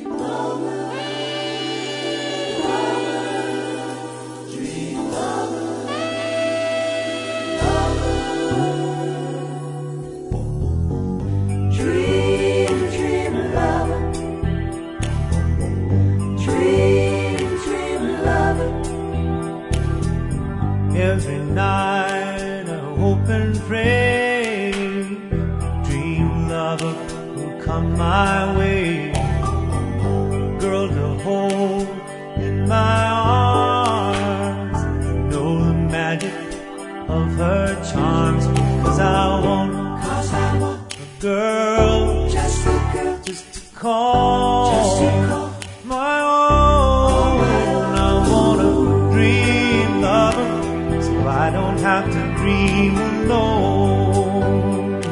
Every night I hope and pray, dream lover will come my way. Girl to hold in my arms, know the magic of her charms. Cause I want a girl, just to call my own. I want a dream lover, so I don't have to dream alone.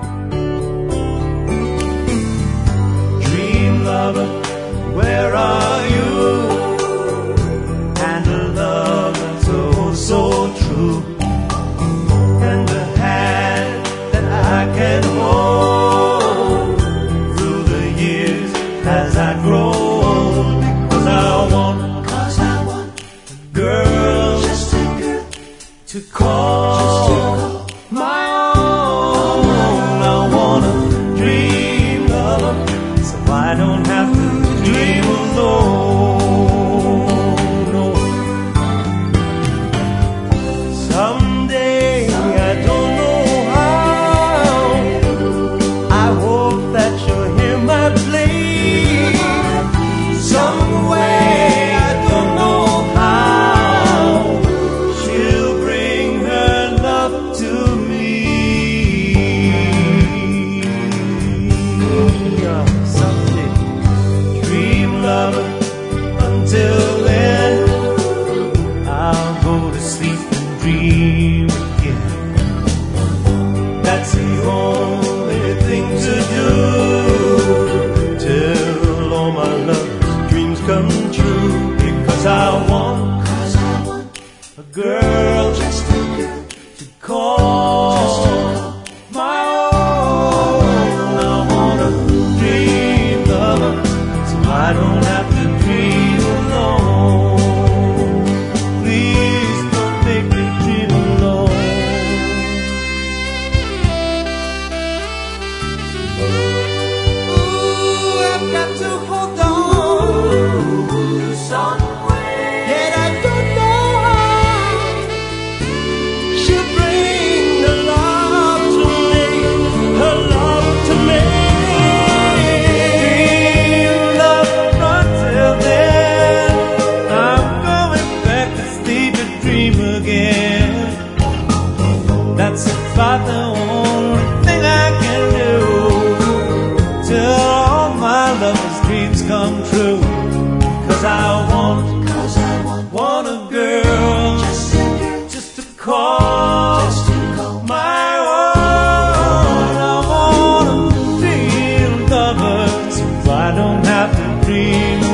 Dream lover, where are you? And a love that's so true, and the hand that I can hold through the years as I grow old. Cause I want a girl, just a girl to call my own. I want a dream lover, so I don't have to dream alone. No. Someday, I don't know how, I hope that you'll hear my plea. Some way, I don't know how, she'll bring her love to me. Someday, dream lover, until then, I'll go to sleep and dream again. That's the only thing to do, till all my love's dreams come true. Because I want a girl, just a girl to call my own. I want a dream lover, so I don't have to dream alone. Please don't make me dream alone. Ooh, I've got to hold on some way, yet I don't know how she'll bring the love to me, her love to me. Dream love, until then, I'm going back to sleep and dream again. That's about the only thing I can do, till all my lover's dreams come true. Cause I want a girl, just to call my own. I want a dream lover, so I don't have to dream